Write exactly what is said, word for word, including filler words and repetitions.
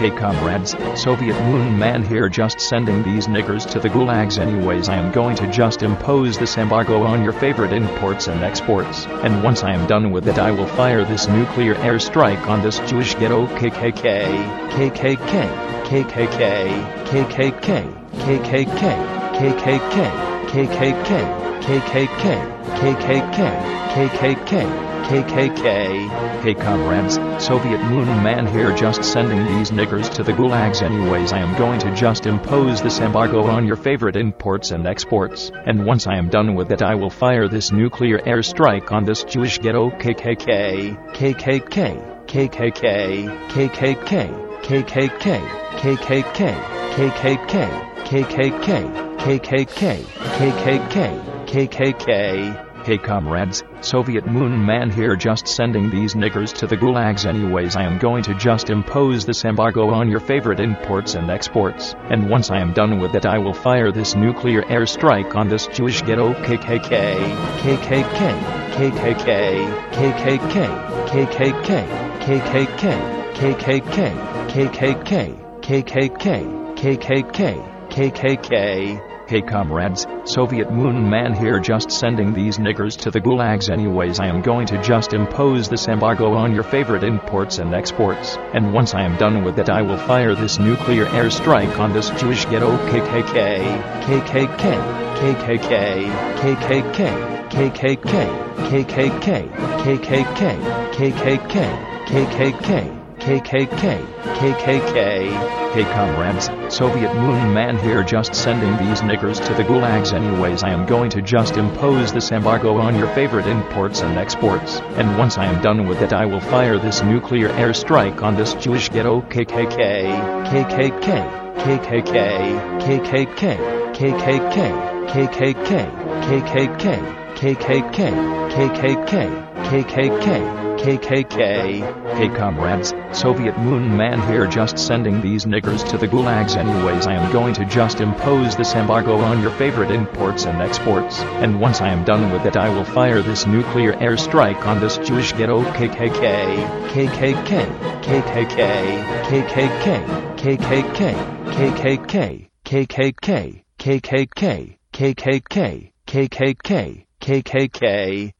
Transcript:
Hey comrades, Soviet Moon Man here, just sending these niggers to the gulags anyways. I am going to just impose this embargo on your favorite imports and exports, and once I am done with it I will fire this nuclear airstrike on this Jewish ghetto. K K K, K K K, K K K, K K K, K K K, K K K, K K K, K K K, K K K, K K K, K K K. Hey comrades, Soviet Moon Man here, just sending these niggers to the gulags anyways. I am going to just impose this embargo on your favorite imports and exports, and once I am done with it I will fire this nuclear airstrike on this Jewish ghetto. K K K, K K K, K K K, K K K, K K K, K K K, K K K, K K K, K K K, K K K, K K K. Hey comrades, Soviet Moon Man here, just sending these niggers to the gulags anyways. I am going to just impose this embargo on your favorite imports and exports, and once I am done with it I will fire this nuclear airstrike on this Jewish ghetto. K K K, K K K, K K K, K K K, K K K, K K K, K K K, K K K, K K K, K K K, K K K. Hey comrades, Soviet Moon Man here, just sending these niggers to the gulags anyways. I am going to just impose this embargo on your favorite imports and exports, and once I am done with it I will fire this nuclear airstrike on this Jewish ghetto. K K K, K K K, K K K, K K K, K K K, K K K, K K K, K K K, K K K, K K K, K K K. Hey comrades, Soviet Moon Man here, just sending these niggers to the gulags anyways. I am going to just impose this embargo on your favorite imports and exports, and once I am done with it I will fire this nuclear airstrike on this Jewish ghetto. K K K, K K K, K K K, K K K, K K K, K K K, K K K, K K K, K K K, K K K, K K K. Hey comrades, Soviet Moon Man here, just sending these niggers to the gulags anyways. I am going to just impose this embargo on your favorite imports and exports, and once I am done with it I will fire this nuclear airstrike on this Jewish ghetto. K K K, K K K, K K K, K K K, K K K, K K K, K K K, K K K, K K K, K K K, K K K.